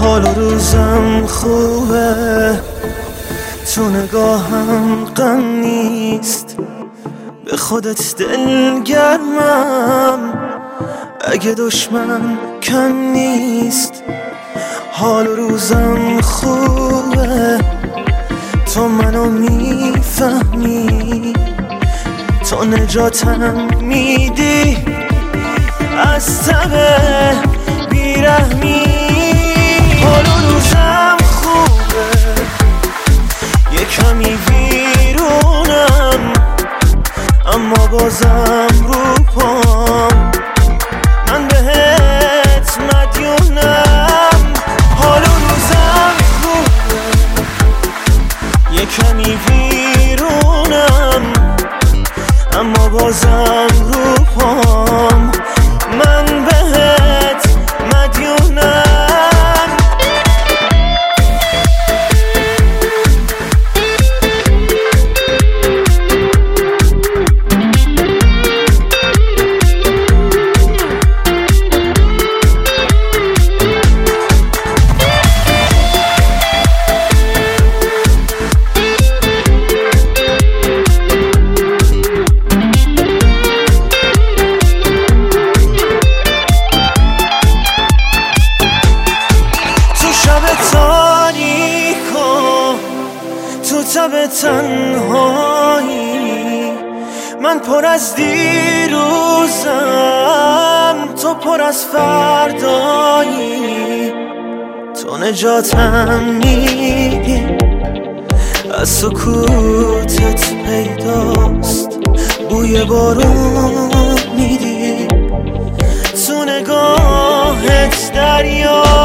حال و روزم خوبه، تو نگاهم غم نیست، به خودت دلگرمم اگه دشمن کم نیست. حال و روزم خوبه، تو منو میفهمی، تو نجاتم میدی از تب بیرحمی. حال و روزم خوبه، یه کمی ویرونم، اما بازم رو پام من بهت مدیونم. حال و روزم خوبه، یه کمی ویرونم، اما بازم رو پام من بهت مدیونم. تو تب تنهایی من پر از دیروزم، تو پر از فردایی، تو نجاتم میدی از سکوتت پیداست، بوی بارون میدی تو نگاهت دریا.